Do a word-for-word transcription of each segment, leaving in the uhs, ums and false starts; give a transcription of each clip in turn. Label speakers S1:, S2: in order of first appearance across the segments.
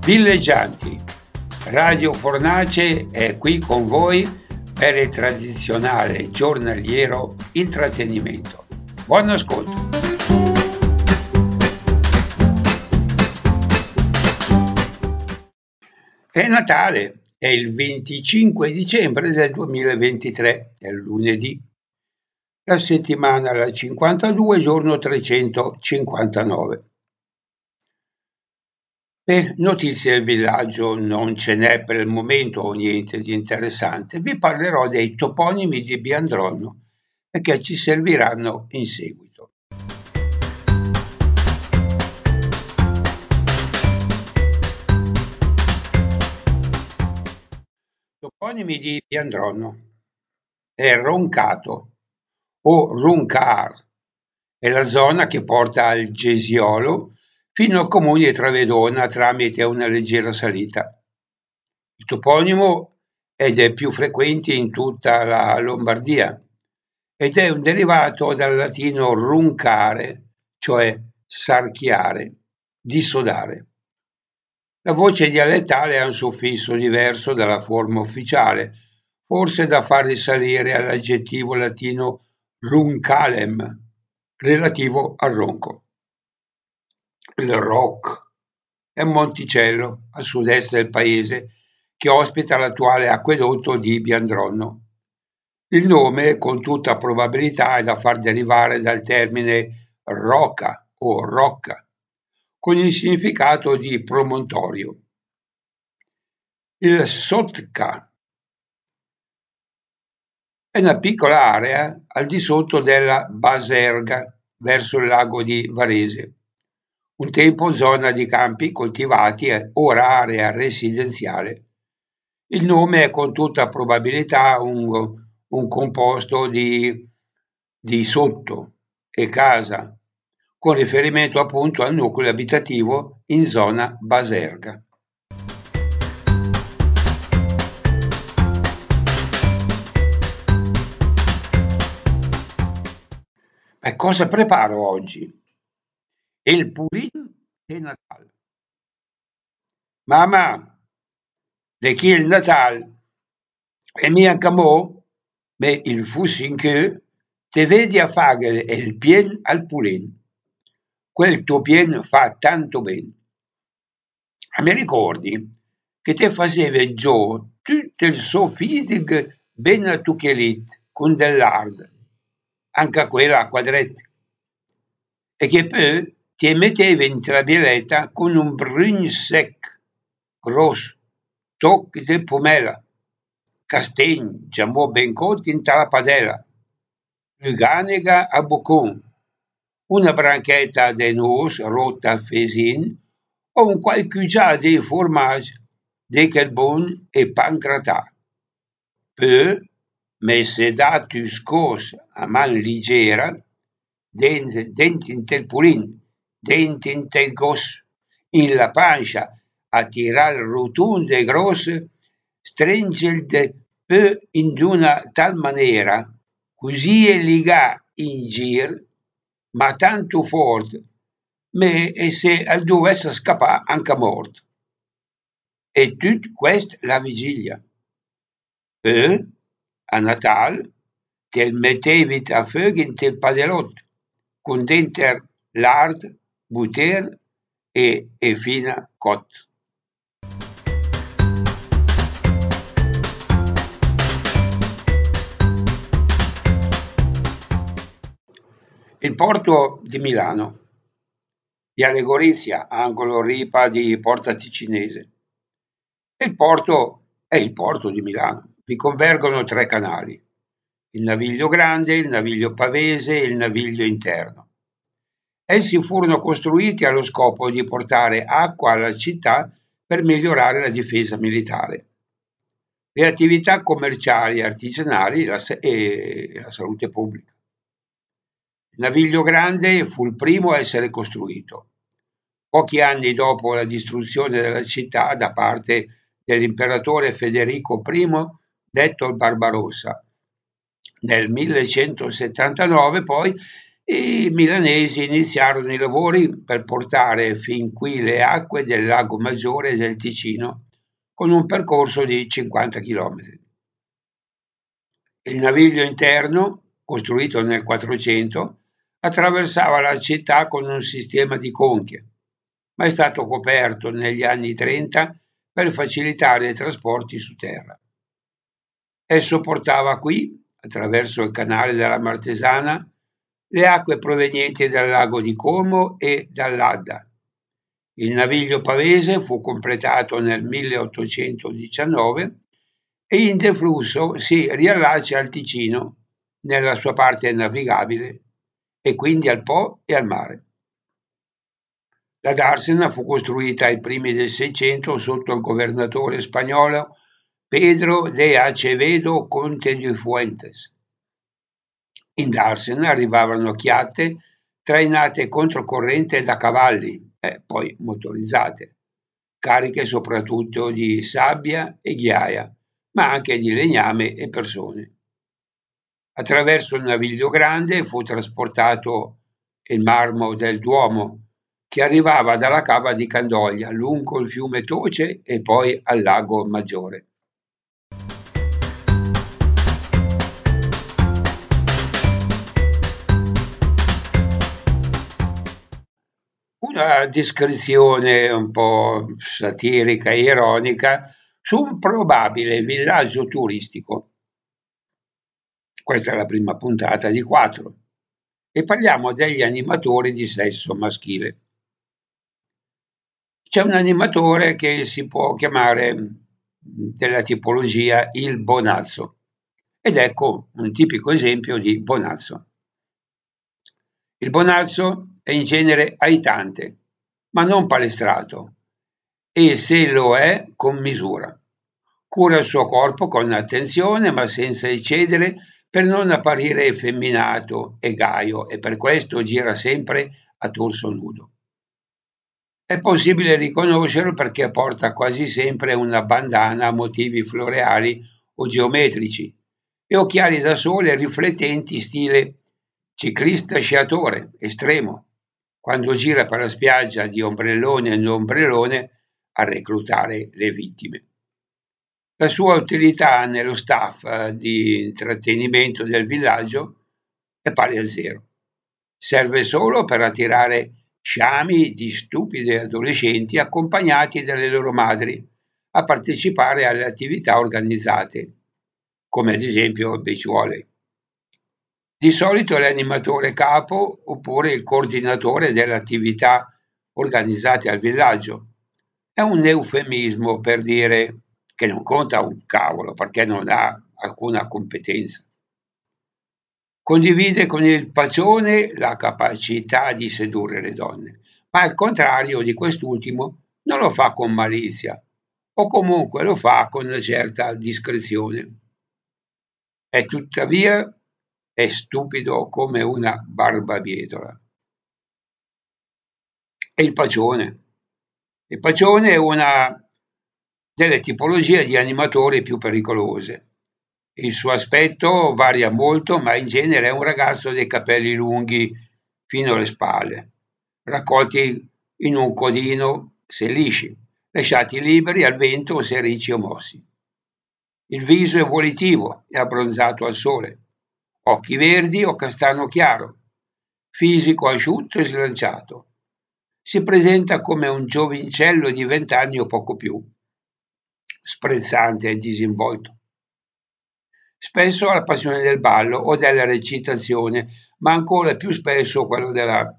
S1: Villeggianti, Radio Fornace è qui con voi per il tradizionale giornaliero intrattenimento. Buon ascolto! È Natale, è il venticinque dicembre del duemilaventitré, è lunedì. La settimana alla cinquantadue, giorno trecentocinquantanove. Per notizie del villaggio non ce n'è per il momento o niente di interessante. Vi parlerò dei toponimi di Biandronno perché ci serviranno in seguito. Toponimi di Biandronno. È Roncato o Runcar, è la zona che porta al Gesiolo fino al comune di Travedona tramite una leggera salita. Il toponimo è dei più frequenti in tutta la Lombardia ed è un derivato dal latino runcare, cioè sarchiare, dissodare. La voce dialettale ha un suffisso diverso dalla forma ufficiale, forse da far risalire all'aggettivo latino runcalem, relativo al ronco. Il Roc è un monticello a sud-est del paese che ospita l'attuale acquedotto di Biandronno. Il nome, con tutta probabilità, è da far derivare dal termine roca o rocca, con il significato di promontorio. Il Sotka è una piccola area al di sotto della Baserga, verso il lago di Varese. Un tempo zona di campi coltivati, ora area residenziale. Il nome è con tutta probabilità un, un composto di, di sotto e casa, con riferimento appunto al nucleo abitativo in zona Baserga. E cosa preparo oggi? Il purin de Natal. Mamma, de chi il Natal? E mia camò, me il fussin che te vedi a fare il pien al purin. Quel tuo pien fa tanto ben. Mi ricordi che te facevi giù tutto il suo fidig ben a tucchelit con dell'ard, anche quella a quadretti, e che poi ti mettevi in travioletta con un brun sec, grosso, toc di pomela, castegn, giamò ben cotti in la padella, luganega a boccon, una branchetta de nus rotta a fesin o un qualcugià di formaggi, de quelbon e pan gratà. Poi, messe datu scos a man leggera, dentro in tel purin, dentro in tel gos, in la pancia, a tirar rotunde e grosse, stringelde poi in una tal maniera, così e liga in gir, ma tanto forte, me e se dovesse scappare anche morto. E tutto questo la vigilia. Poi, a Natal, te mettevi a fuoco in tel padellotto, con dentro lard, butter e, e fina cotto. Il porto di Milano, Viale Gorizia, angolo Ripa di Porta Ticinese. E il porto è il porto di Milano. Vi convergono tre canali: il Naviglio Grande, il Naviglio Pavese e il Naviglio Interno. Essi furono costruiti allo scopo di portare acqua alla città per migliorare la difesa militare, le attività commerciali e artigianali e la salute pubblica. Il Naviglio Grande fu il primo a essere costruito. Pochi anni dopo la distruzione della città da parte dell'imperatore Federico I, detto il Barbarossa, nel millecentosettantanove poi I milanesi iniziarono i lavori per portare fin qui le acque del Lago Maggiore del Ticino con un percorso di cinquanta chilometri. Il naviglio interno, costruito nel Quattrocento, attraversava la città con un sistema di conche, ma è stato coperto negli anni trenta per facilitare i trasporti su terra. Esso portava qui, attraverso il canale della Martesana, le acque provenienti dal lago di Como e dall'Adda. Il naviglio pavese fu completato nel milleottocentodiciannove e in deflusso si riallaccia al Ticino nella sua parte navigabile e quindi al Po e al mare. La Darsena fu costruita ai primi del Seicento sotto il governatore spagnolo Pedro de Acevedo Conte de Fuentes. In Darsena arrivavano chiatte trainate controcorrente da cavalli, e poi motorizzate, cariche soprattutto di sabbia e ghiaia, ma anche di legname e persone. Attraverso il naviglio grande fu trasportato il marmo del Duomo, che arrivava dalla cava di Candoglia lungo il fiume Toce e poi al lago Maggiore. Una descrizione un po' satirica e ironica su un probabile villaggio turistico. Questa è la prima puntata di quattro e parliamo degli animatori di sesso maschile. C'è un animatore che si può chiamare della tipologia il bonazzo ed ecco un tipico esempio di bonazzo. Il bonazzo è in genere aitante, ma non palestrato, e se lo è con misura. Cura il suo corpo con attenzione ma senza eccedere per non apparire effeminato e gaio e per questo gira sempre a torso nudo. È possibile riconoscerlo perché porta quasi sempre una bandana a motivi floreali o geometrici e occhiali da sole riflettenti stile ciclista sciatore estremo, quando gira per la spiaggia di ombrellone in ombrellone a reclutare le vittime. La sua utilità nello staff eh, di intrattenimento del villaggio è pari a zero. Serve solo per attirare sciami di stupide adolescenti accompagnati dalle loro madri a partecipare alle attività organizzate, come ad esempio il beach volley. Di solito è l'animatore capo oppure il coordinatore delle attività organizzate al villaggio. È un eufemismo per dire che non conta un cavolo perché non ha alcuna competenza. Condivide con il pacione la capacità di sedurre le donne, ma al contrario di quest'ultimo non lo fa con malizia o comunque lo fa con una certa discrezione. E tuttavia è stupido come una barbabietola. E il pacione. Il pacione è una delle tipologie di animatori più pericolose. Il suo aspetto varia molto, ma in genere è un ragazzo dai capelli lunghi fino alle spalle, raccolti in un codino se lisci, lasciati liberi al vento se ricci o mossi. Il viso è volitivo e abbronzato al sole, occhi verdi o castano chiaro, fisico asciutto e slanciato. Si presenta come un giovincello di vent'anni o poco più, sprezzante e disinvolto. Spesso ha la passione del ballo o della recitazione, ma ancora più spesso quello della...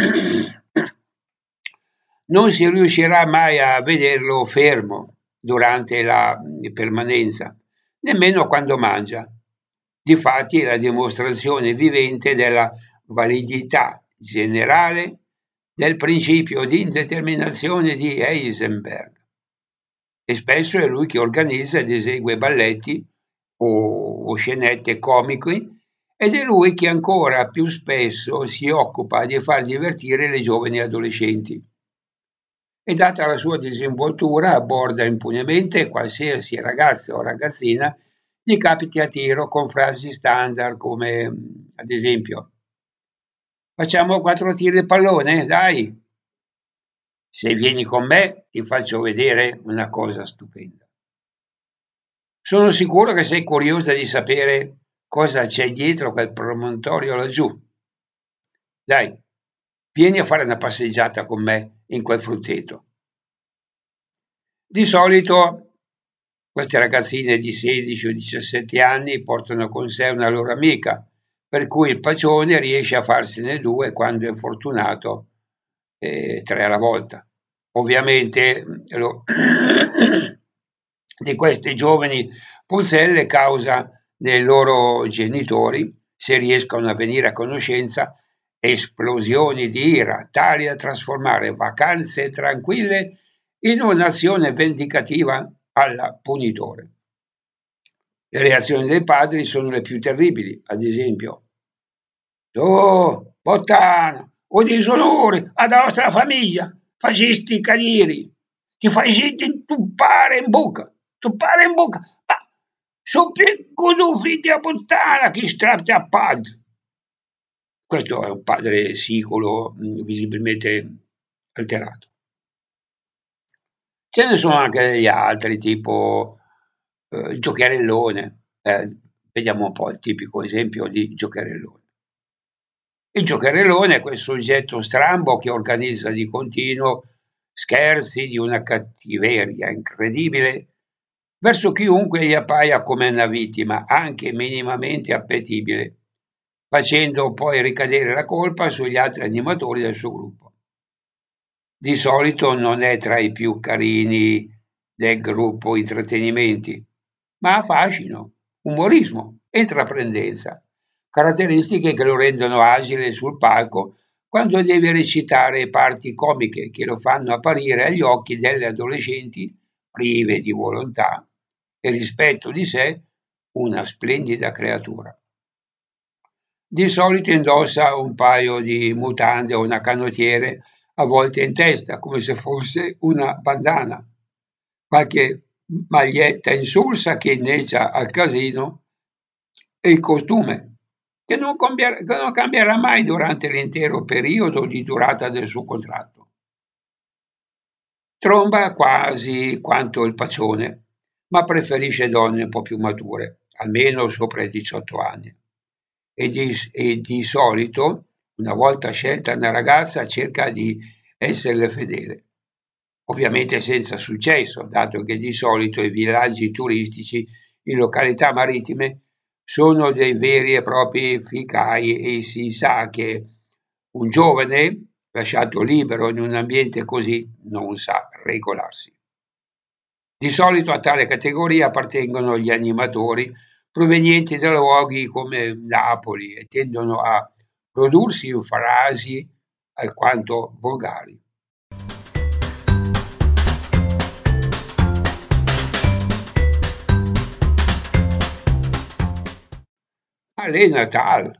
S1: Non si riuscirà mai a vederlo fermo durante la permanenza, nemmeno quando mangia. Difatti è la dimostrazione vivente della validità generale del principio di indeterminazione di Heisenberg. E spesso è lui che organizza ed esegue balletti o, o scenette comiche ed è lui che ancora più spesso si occupa di far divertire le giovani adolescenti. E data la sua disinvoltura abborda impunemente qualsiasi ragazza o ragazzina gli capiti a tiro con frasi standard come ad esempio Facciamo quattro tiri di pallone, dai. Se vieni con me ti faccio vedere una cosa stupenda. Sono sicuro che sei curiosa di sapere cosa c'è dietro quel promontorio laggiù. Dai, vieni a fare una passeggiata con me in quel frutteto. Di solito queste ragazzine di sedici o diciassette anni portano con sé una loro amica, per cui il pacione riesce a farsene due quando è fortunato, eh, tre alla volta. Ovviamente lo, di queste giovani pulzelle causa nei loro genitori, se riescono a venire a conoscenza, esplosioni di ira tali da trasformare vacanze tranquille in un'azione vendicativa alla punitore. Le reazioni dei padri sono le più terribili, ad esempio: «Tu, puttana, o disonore ad nostra famiglia, fascisti cadiri, ti fai sentire tuppare in bocca, tuppare in bocca, ma so piccolo figlio di puttana che strappi a pad». Questo è un padre sicolo, visibilmente alterato. Ce ne sono anche degli altri, tipo eh, il giocherellone. Eh, vediamo un po' il tipico esempio di giocherellone. Il giocherellone è quel soggetto strambo che organizza di continuo scherzi di una cattiveria incredibile verso chiunque gli appaia come una vittima, anche minimamente appetibile, facendo poi ricadere la colpa sugli altri animatori del suo gruppo. Di solito non è tra i più carini del gruppo intrattenimenti, ma ha fascino, umorismo e intraprendenza, caratteristiche che lo rendono agile sul palco quando deve recitare parti comiche che lo fanno apparire agli occhi delle adolescenti prive di volontà e rispetto di sé una splendida creatura. Di solito indossa un paio di mutande o una canottiere avvolte in testa, come se fosse una bandana, qualche maglietta insulsa che inneggia al casino e il costume, che non, cambierà, che non cambierà mai durante l'intero periodo di durata del suo contratto. Tromba quasi quanto il pacione, ma preferisce donne un po' più mature, almeno sopra i diciotto anni. E di, e di solito, una volta scelta una ragazza, cerca di esserle fedele. Ovviamente senza successo, dato che di solito i villaggi turistici in località marittime sono dei veri e propri ficai e si sa che un giovane lasciato libero in un ambiente così non sa regolarsi. Di solito a tale categoria appartengono gli animatori provenienti da luoghi come Napoli e tendono a prodursi in frasi alquanto volgari. All'è Natal.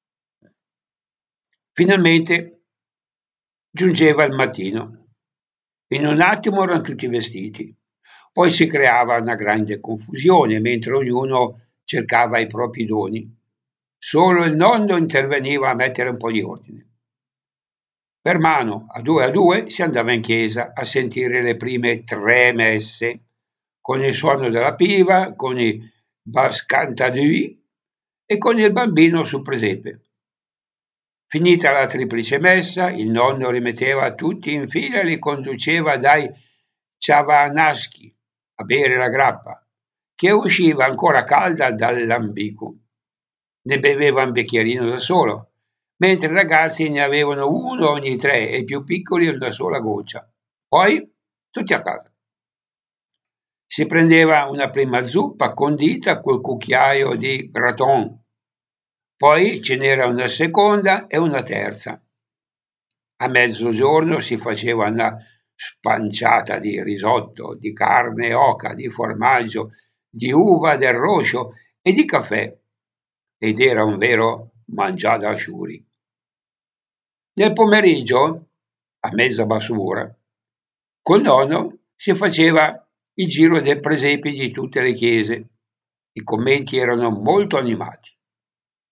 S1: Finalmente giungeva il mattino. In un attimo erano tutti vestiti. Poi si creava una grande confusione mentre ognuno cercava i propri doni. Solo il nonno interveniva a mettere un po' di ordine. Per mano, a due a due, si andava in chiesa a sentire le prime tre messe, con il suono della piva, con i bascantadui e con il bambino sul presepe. Finita la triplice messa, il nonno rimetteva tutti in fila e li conduceva dai Ciavanaschi a bere la grappa, che usciva ancora calda dall'ambico. Ne beveva un bicchierino da solo, mentre i ragazzi ne avevano uno ogni tre e i più piccoli una sola goccia. Poi tutti a casa. Si prendeva una prima zuppa condita col cucchiaio di gratin, poi ce n'era una seconda e una terza. A mezzogiorno si faceva una spanciata di risotto, di carne oca, di formaggio, di uva del roscio e di caffè, ed era un vero mangià da sciuri. Nel pomeriggio, a mezza basura, col nonno si faceva il giro dei presepi di tutte le chiese. I commenti erano molto animati.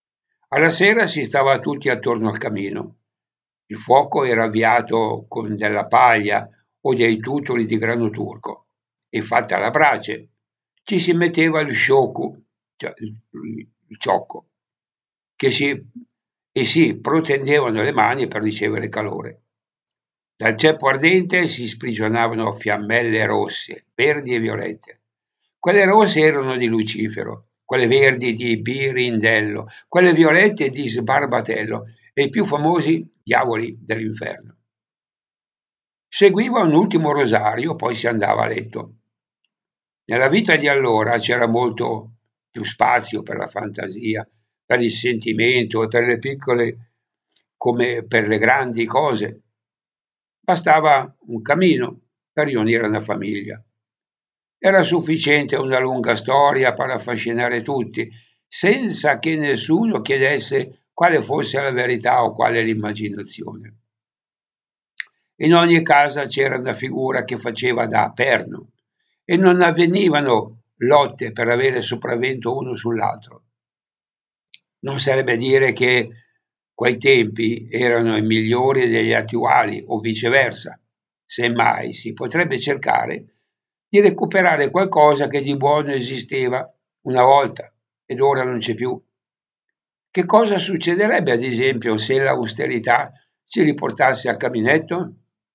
S1: Alla sera si stava tutti attorno al camino. Il fuoco era avviato con della paglia o dei tutoli di grano turco e fatta la brace ci si metteva il sciocco, cioè il, il ciocco, che si, e si protendevano le mani per ricevere calore. Dal ceppo ardente si sprigionavano fiammelle rosse, verdi e violette. Quelle rosse erano di Lucifero, quelle verdi di Birindello, quelle violette di Sbarbatello e i più famosi diavoli dell'inferno. Seguiva un ultimo rosario, poi si andava a letto. Nella vita di allora c'era molto più spazio per la fantasia, per il sentimento e per le piccole come per le grandi cose. Bastava un camino per riunire una famiglia. Era sufficiente una lunga storia per affascinare tutti, senza che nessuno chiedesse quale fosse la verità o quale l'immaginazione. In ogni casa c'era una figura che faceva da perno e non avvenivano lotte per avere sopravvento uno sull'altro. Non sarebbe dire che quei tempi erano i migliori degli attuali o viceversa. Semmai si potrebbe cercare di recuperare qualcosa che di buono esisteva una volta ed ora non c'è più. Che cosa succederebbe, ad esempio, se l'austerità ci riportasse al caminetto?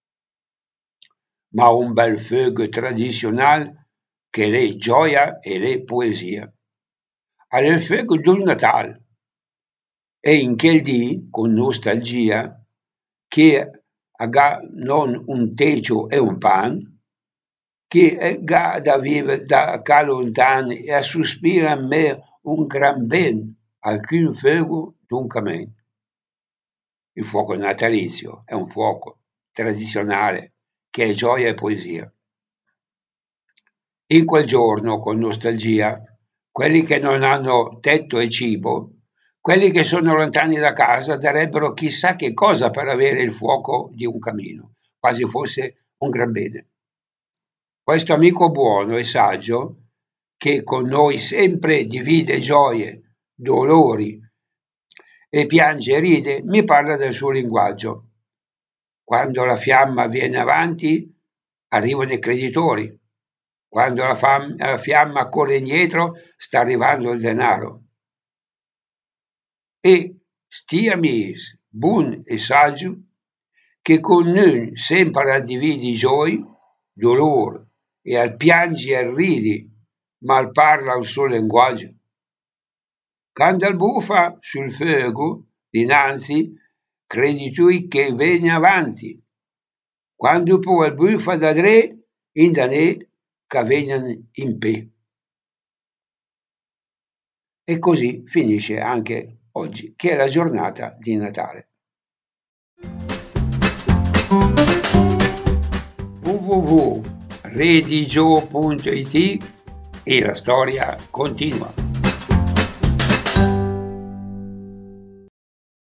S1: Ma un bel feuille traditionnel che è gioia e è poesia. Alle feuille del Natal e in quel dì, con nostalgia, che ha non un tecio e un pan, che ha da vivere da ca lontan e a sospira a me un gran ben, alcun feuille d'un camin. Il fuoco natalizio è un fuoco tradizionale che è gioia e poesia. In quel giorno, con nostalgia, quelli che non hanno tetto e cibo, quelli che sono lontani da casa, darebbero chissà che cosa per avere il fuoco di un camino, quasi fosse un gran bene. Questo amico buono e saggio, che con noi sempre divide gioie, dolori e piange e ride, mi parla del suo linguaggio. Quando la fiamma viene avanti, arrivano i creditori. Quando la, fam- la fiamma corre indietro, sta arrivando il denaro. E sti amis, bun e saggio, che con noi sempre al dividi gioi, dolor e al piangi e ridi, mal parla il suo linguaggio. Quando il bufa sul fuoco dinanzi, credi tu che viene avanti. Quando poi il bufa da tre, in da ne, che vengono in pe. E così finisce anche oggi, che è la giornata di Natale. w w w punto redigio punto it e la storia continua.